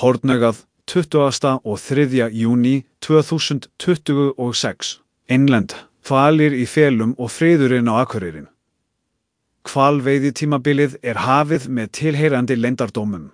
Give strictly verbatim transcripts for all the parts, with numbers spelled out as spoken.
Hornaugað, tuttugasta og þriðja júní tvö þúsund tuttugu og sex. Innlend, hvalir í felum og friðurinn á Akureyri. Hvalveiðitímabilið er hafið með tilheyrandi leyndardómum.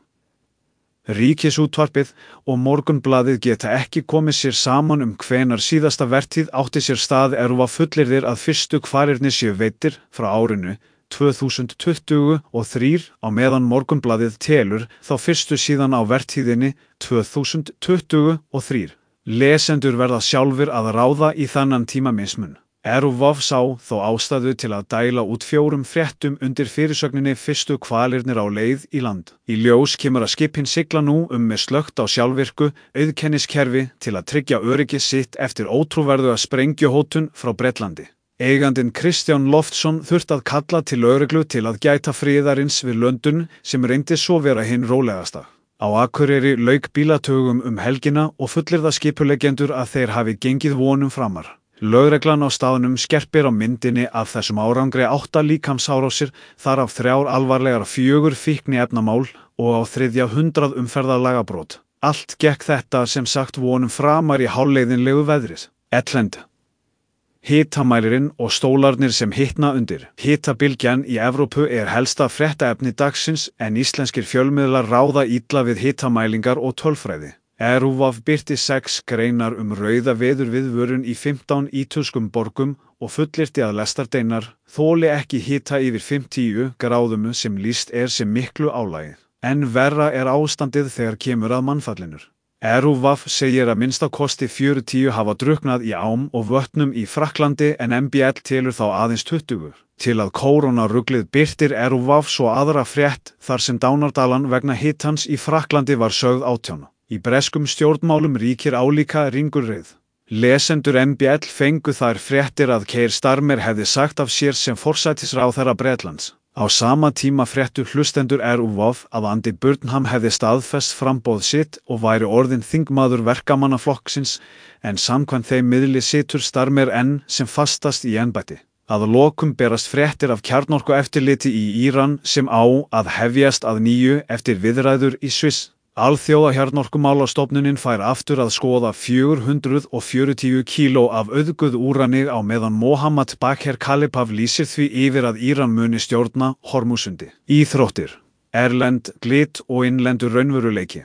Ríkisútvarpið og Morgunblaðið geta ekki komið sér saman um hvenær síðasta vertíð átti sér stað er var fullyrðir að fyrstu hvalirnir séu veiddir frá árinu tvö þúsund tuttugu og þrjú á meðan Morgunblaðið telur þá fyrstu síðan á vertíðinni tvö þúsund tuttugu og þrjú. Lesendur verða sjálfir að ráða í þannan tímamismun. RÚV sá þó ástæðu til að dæla út fjórum fréttum undir fyrirsögninni fyrstu hvalirnir á leið í land. Í ljós kemur að skipin sigla nú um með slökkt á sjálfvirku auðkenniskerfi til að tryggja öryggi sitt eftir ótrúverðuga sprengjuhótun frá Bretlandi. Eigandinn Kristján Loftsson þurft að kalla til lögreglu til að gæta friðarins við Lundun sem reyndi svo vera hinn rólegasta. Á Akureyri lauk bílatögum um helgina og fullyrða skipuleggjendur að þeir hafi gengið vonum framar. Lögreglan á staðnum skerpir á myndinni af þessum árangri átta líkamsárásir, þar af þrjár alvarlegar fjögur fíkniefnamál og á þriðja hundrað umferðarlagabrot. Allt gekk þetta sem sagt vonum framar í hálfleiðinlegu veðrið. Ellend. Hitamælirinn og stólarnir sem hitna undir. Hitabylgjan í Evrópu er helsta fréttaefni dagsins en íslenskir fjölmiðlar ráða illa við hitamælingar og tölfræði. RÚV birti sex greinar um rauða veðurviðvörun í fimmtán ítölskum borgum og fullyrti að lestardeinar þoli ekki hita yfir fimmtíu gráðum sem lýst er sem miklu álagi. En verra er ástandið þegar kemur að mannfallinu. RÚV segir að minnsta kosti fjörutíu hafa drukknað í ám og vötnum í Frakklandi en M B L telur þá aðeins tuttugu. Til að kórónaruglið birtir RÚV svo aðra frétt þar sem dánardalan vegna hitans í Frakklandi var sögð átján. Í breskum stjórnmálum ríkir álíka ringulreið. Lesendur M B L fengu þær fréttir að Keir Starmer hefði sagt af sér sem forsætisráðherra Bretlands. Á sama tíma fréttu hlustendur RÚV að Andy Burnham hefði staðfest framboð sitt og væri orðinn þingmaður verkamannaflokksins en samkvæmt þeim miðli situr Starmer enn sem fastast í embætti. Að lokum berast fréttir af kjarnorkueftirliti í Íran sem á að hefjast að nýju eftir viðræður í Sviss. Alþjóðakjarnorkumálastofnunin fær aftur að skoða fjögur hundruð og fjörutíu kíló af auðguð úrani á meðan Mohammad Bakir Kalipov lýsir því yfir að Íran muni stjórna Hormúsundi. Íþróttir, erlend, glit og innlendur raunveruleiki.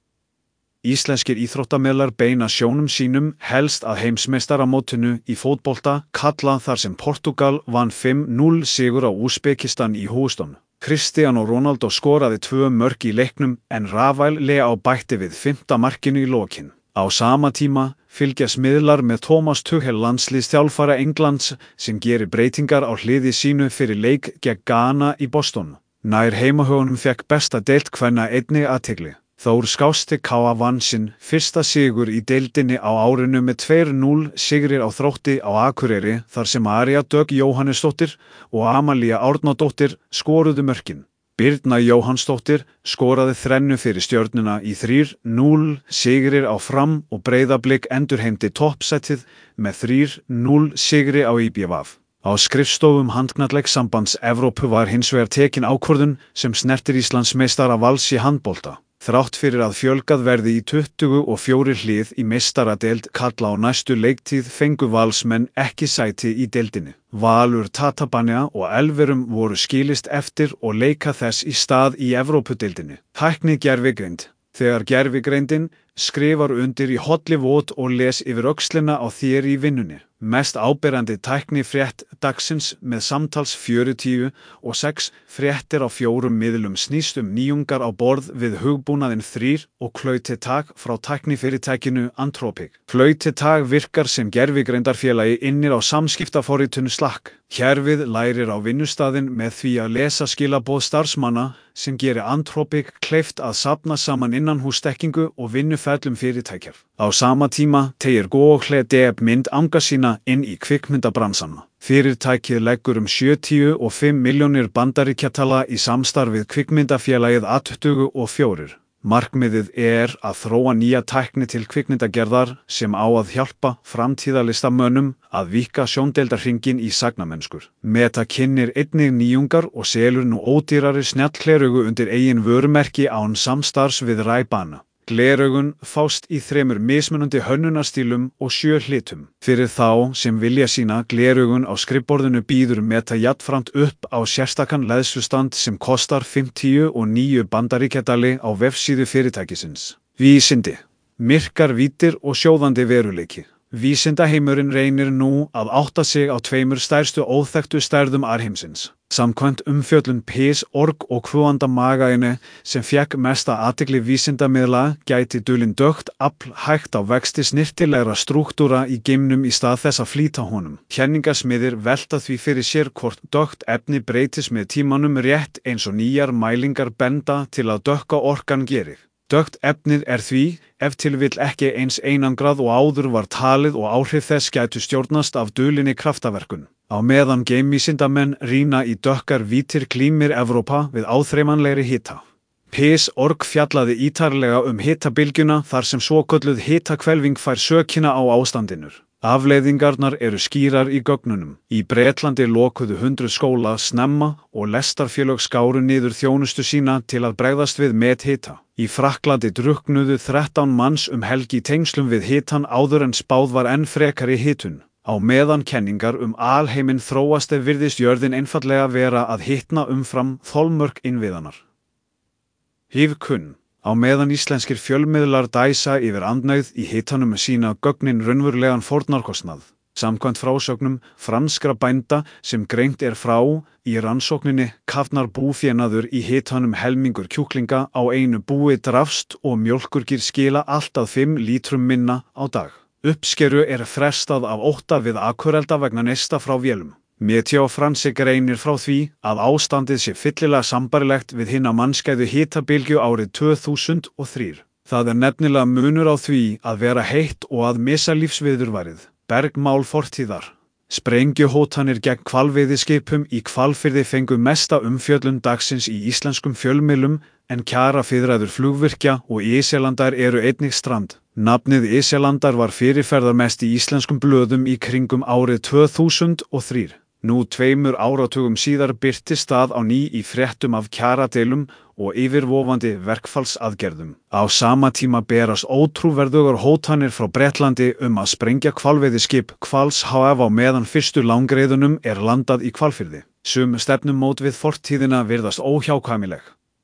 Íslenskir íþróttamiðlar beina sjónum sínum helst að heimsmeistaramótinu í fótbolta karla þar sem Portúgal vann fimm núll sigur á Úsbekistan í Houston. Cristiano Ronaldo skoraði tvö mörk í leiknum en Rafael Leao bætti við fimmta markinu í lokin. Á sama tíma fylgjast miðlar með Thomas Tuchel landsliðsþjálfara Englands sem gerir breytingar á hliði sínu fyrir leik gegn Ghana í Boston. Nær heimahögunum fekk besta deild kvenna einnig athygli. Þór Skásti K A vann sinn fyrsta sigur í deildinni á árinu með tvö núll sigrir á Þrótti á Akureyri þar sem Arja Dögg Jóhannesdóttir og Amalía Árnadóttir skoruðu mörkin. Birna Jóhannsdóttir skoraði þrennu fyrir Stjörnuna í þrjú núll sigrir á Fram og Breiðablik endurheimti toppsætið með þrjú núll sigri á í B V. Á skrifstofum handknattleikssambands Evrópu var hins vegar tekin ákvörðun sem snertir Íslandsmeistara Vals í handbolta. Þrátt fyrir að fjölgað verði í tuttugu og fjögur hlið í meistaradeild karla á næstu leiktíð fengu Valsmenn ekki sæti í deildinni. Valur Tatabanya og Elverum voru skilist eftir og leika þess í stað í Evrópudeildinni. Tækni gervigreind. Þegar gervigreindin skrifar undir í Hollywood og les yfir öxlina á þér í vinnunni. Mest áberandi tækni frétt dagsins með samtals fjörutíu og sex fréttir á fjórum miðlum snýst um nýjungar á borð við hugbúnaðinn þrír og Klautetag frá tæknifyrirtækinu Anthropic. Klautetag virkar sem gervigreindarfélagi innir á samskiptaforritinu Slack. Kerfið lærir á vinnustaðinn með því að lesa skilaboð starfsmanna sem gerir Anthropic kleift að safna saman innanhúsdekkingu og vinnuferlum fyrirtækjar. Á sama tíma tegir Google Deep mynd anga sína inn í kvikmyndabransanna. Fyrirtækið leggur um sjötíu og fimm milljónir bandaríkjadala í samstarfið kvikmyndafélagið A tuttugu og fjögur. Markmiðið er að þróa nýja tækni til kvikmyndagerðar sem á að hjálpa framtíðarlistamönnum að víkka sjóndeildarhringinn í sagnamennskur. Meta kynnir einnig nýjungar og selur nú ódýrari snjallgleraugu undir eigin vörumerki án samstarfs við Ray-Ban. Gleraugun fást í þremur mismunandi hönnunastílum og sjö hlitum. Fyrir þá sem vilja sína gleraugun á skrifborðinu býður Meta jafnframt upp á sérstakan leiðslustand sem kostar fimmtíu og níu bandaríkjadali á vefsíðu fyrirtækisins. Vísindi, myrkar víddir og sjóðandi veruleiki. Vísindaheimurinn reynir nú að átta sig á tveimur stærstu óþekktu stærðum alheimsins. Samkvæmt umfjöllun Piers org og kvöanda magainu sem fékk mesta athygli vísindamiðla gæti dulinn dökkt afl hægt á vexti snyrtilegra strúktúra í geimnum í stað þess að flýta honum. Kenningasmiðir velta því fyrir sér hvort dökkt efni breytist með tímanum rétt eins og nýjar mælingar benda til að dökka orkan gerir. Dökkt efnið er því, ef til vill ekki eins einangrað og áður var talið og áhrif þess gætu stjórnast af dulinni kraftaverkun. Á meðan geimvísindamenn rýna í dökkar vítir glímir Evrópa við áþreifanlegri hita. Piers org fjallaði ítarlega um hitabylgjuna þar sem svokölluð hitahvelfing fær sökina á ástandinu. Afleiðingarnar eru skýrar í gögnunum. Í Bretlandi lokuðu hundruð skóla snemma og lestarfélög skáru niður þjónustu sína til að bregðast við methita. Í Frakklandi drukknuðu þrettán manns um helgi í tengslum við hitan áður en spáð var enn frekari hitun. Á meðan kenningar um alheiminn þróast ef virðist jörðin einfaldlega vera að hitna umfram þolmörk innviðanar. Hífkunn. Á meðan íslenskir fjölmiðlar dæsa yfir andnægð í hitanum sína gögnin raunverulegan fórnarkostnað. Samkvæmt frásögnum franskra bænda sem greint er frá í rannsókninni kafnar búfénaður í hitanum helmingur kjúklinga á einu búi drafst og mjólkurkýr skila allt að fimm lítrum minna á dag. Uppskeru er frestað af ótta við akurelda vegna neista frá vélum. Meteo France greinir frá því að ástandið sé fyllilega sambarilegt við hina mannskæðu hitabylgju árið tvö þúsund og þrjú. Það er nefnilega munur á því að vera heitt og að missa lífsviðurværið. Bergmál fortíðar. Sprengjuhótanir gegn hvalveiðiskipum í Hvalfirði fengu mesta umfjöllun dagsins í íslenskum fjölmiðlum en kjaraviðræður flugvirkja og Íslandar eru einnig strand. Nafnið Íslandar var fyrirferðarmest í íslenskum blöðum í kringum árið tvö þúsund og þrjú. Nú tveimur áratugum síðar birtist það á ný í fréttum af kjaradeilum og yfirvofandi verkfallsaðgerðum. Á sama tíma berast ótrúverðugar hótanir frá Bretlandi um að sprengja hvalveiðiskip Hvals H F á meðan fyrstu langreiðunum er landað í Hvalfirði. Sum stefnumót við fortíðina virðast óhjákvæmileg.